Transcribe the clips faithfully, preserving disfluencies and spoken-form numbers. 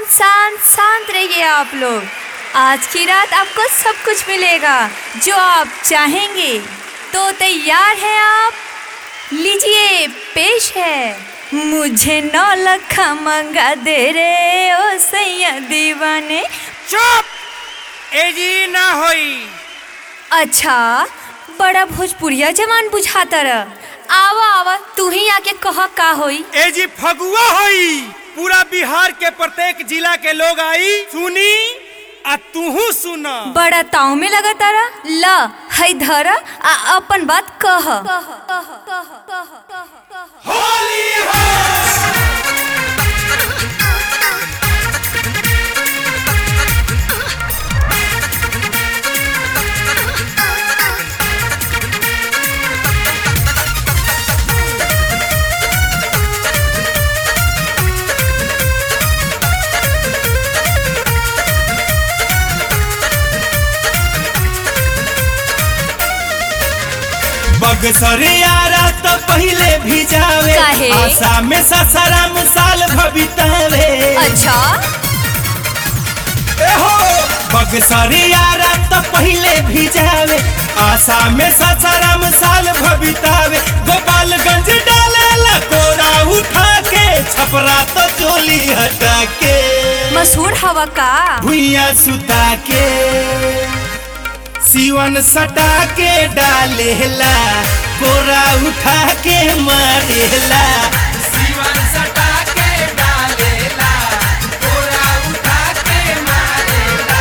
शांत शांत शांत रहिए आप लोग। आज की रात आपको सब कुछ मिलेगा जो आप चाहेंगे। तो तैयार हैं आप? लीजिए पेश है मुझे नौ लखा मंगा दे रे ओ सैया दीवाने। चुप! एजी ना होई। अच्छा, बड़ा भोजपुरिया जवान बुझाता रह। आवा आवा तू ही आके कह का होई। एजी फगुआ होई। पूरा बिहार के प्रत्येक जिला के लोग आई सुनी आ तूहू सुना। बड़ा ताव में लगा तारा। ल है धरा आ अपन बात कह। होली है। बगसर यारा तो पहले भी जावे काहे? आशा में ससराम साल भबितावे। अच्छा एहो बगसर यारा तो पहले भी जावे आशा में ससराम साल भबितावे। गोपालगंज डाले लकोरा उठा के छपरा तो चोली हटा के मशहूर हवा का भुइया सुता के सीवन सटा के डालेला कोरा उठा के मारेला। सीवन सटा के डालेला कोरा उठा के मारेला।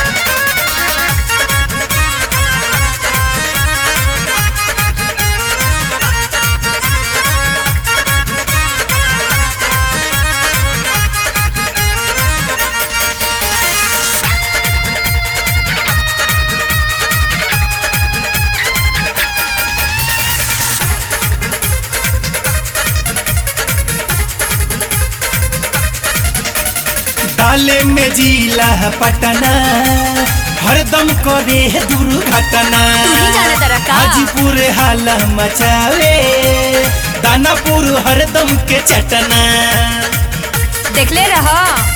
डाले में जिला पटना हरदम करे दुर्घटना। तू ही जाने तरह का हाजीपुर हाला मचावे दानापुर हरदम के चटना। देख ले रहा।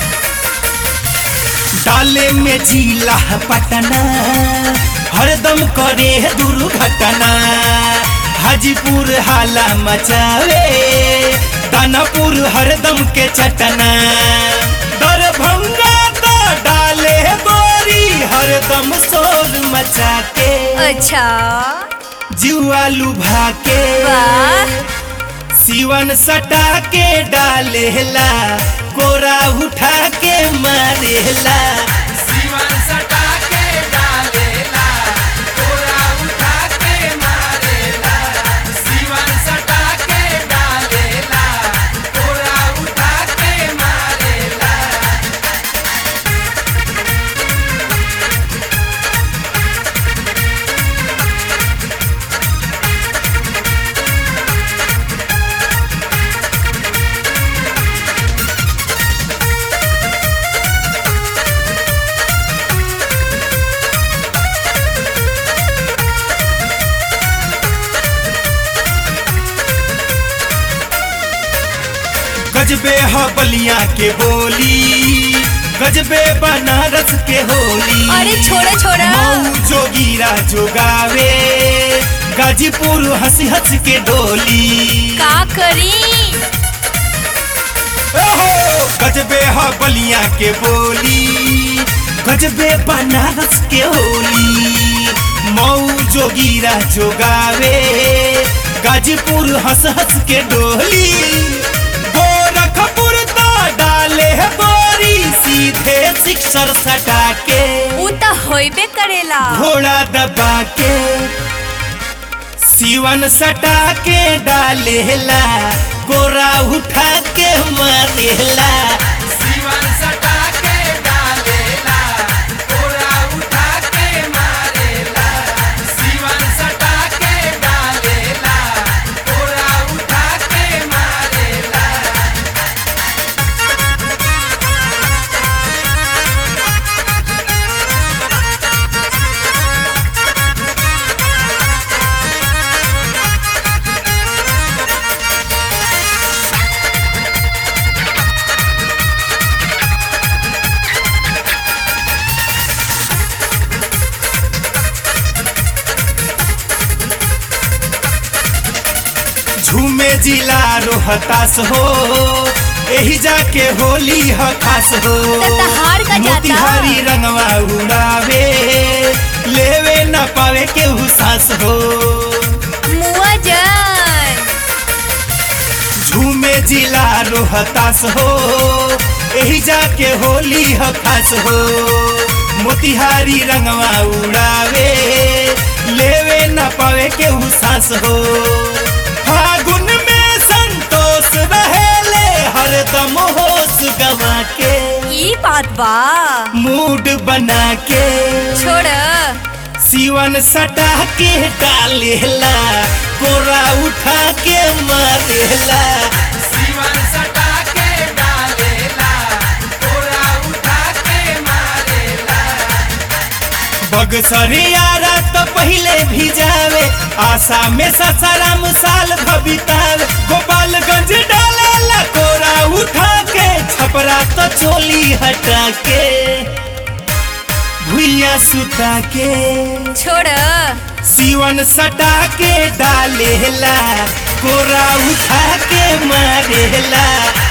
डाले में जिला पटना हरदम करे दुर्घटना। हाजीपुर हाला मचावे दानापुर हरदम के चटना। दरभंगा तो डाले गोरी हरदम शोर मचा के। अच्छा जुआ लुभा के वाह। सीवन सटा के डालेला कोरा उठा के मारेला। सीवन सटा के डालेला कोरा उठा के मारेला। सीवन सटा के डालेला कोरा उठा के मारेला। गजबे ह बलिया के बोली गजबे बनारस के होली। अरे छोड़ा छोड़ा। मऊ जोगीरा जोगावे गाजीपुर हंसी हंस के डोली। का करी ओहो गजबे ह बलिया के बोली गजबे बनारस के होली। मऊ जोगीरा जोगावे गाजीपुर हंस हंस के डोली। गोरखपुर तो डाले गोरी सीधे सिक्सर सटा के उ त होइबे करेला। घोड़ा दबा के सीवन सटा के डालेला गोरा उठा के मारेला। सीवन सटा के डालेला गोरा उठा के मारेला। सीवन सटा के डालेला गोरा उठा के मारेला। जिला रोहतास हो, एही जाके होली ह खास हो। तहार का जाता मोतिहारी रंगवा उड़ावे, लेवे न पावे केहू सांस हो। मुआ जान झूमे जिला रोहतास हो, एही जाके होली ह खास हो। मोतिहारी रंगवा उड़ावे, लेवे न पावे केहू सांस हो। फागुन में संतोष रहेले, हरदम होश गवा के। ई बात बा मूड बना के छोड़ सीवन सटा के डालेला, कोरा उठा के मारेला। सीवन सटा के डालेला, कोरा उठा के मारेला। बगसरियारा तो पहले भी जावे, आशा में ससाराम साल भबितावे। गोपालगंज डालेला कोरा उठा के, छपरा तो चोली हटा के भुइया सुता के। छोड़ सीवन सटा के डालेला, कोरा उठा के मारेला।